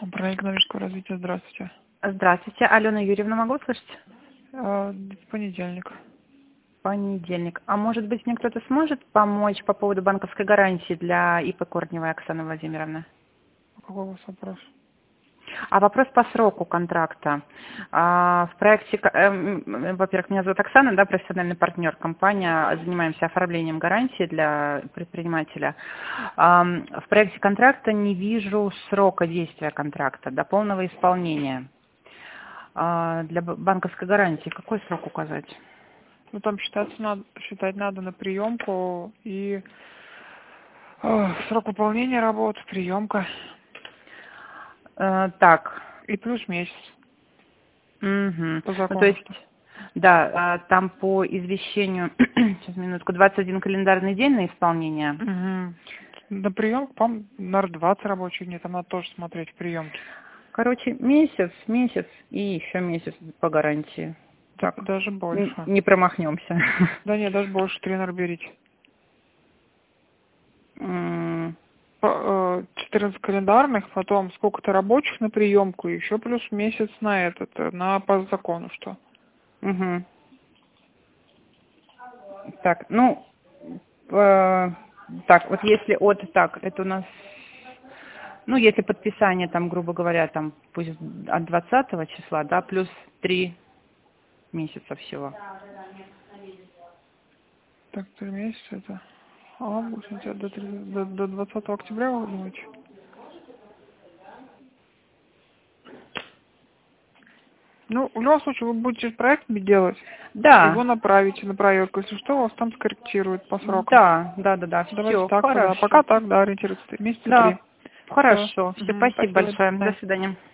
Проект экономического развития. Здравствуйте. Здравствуйте. Алена Юрьевна, могу слышать? В понедельник. Понедельник. А может быть, мне кто-то сможет помочь по поводу банковской гарантии для ИП Корневой Оксаны Владимировны? Какой у вас вопрос? А вопрос по сроку контракта. В проекте, во-первых, меня зовут Оксана, да, профессиональный партнер. Компания, занимаемся оформлением гарантии для предпринимателя. В проекте контракта не вижу срока действия контракта до полного исполнения. Для банковской гарантии какой срок указать? Ну, там считать надо на приемку и срок выполнения работ, приемка. Так. И плюс месяц. Угу. По закону. Ну, то есть, да, там по извещению, сейчас минутку, 21 календарный день на исполнение. Угу. На приемку, по-моему, наверное, 20 рабочих дней, там надо тоже смотреть в приемке. Короче, месяц и еще месяц по гарантии. Так, даже больше. Не промахнемся. Да нет, даже больше, 3, наверное, берите. 14 календарных, потом сколько-то рабочих на приемку, и еще плюс месяц на по закону что. Угу. Так, ну, так, вот если это у нас, ну, если подписание, там, грубо говоря, там, пусть от 20 числа, да, плюс 3 месяца всего. Так, 3 месяца это август, до 20 октября, вы думаете? Ну, в любом случае, вы будете проект делать, Да. его направите на проверку, если что, вас там скорректируют по срокам. Да, Давайте все, так, хорошо. пока так, да, ориентируйтесь, месяца 3. Да, хорошо, все, спасибо Спасибо, большое, до свидания. до свидания.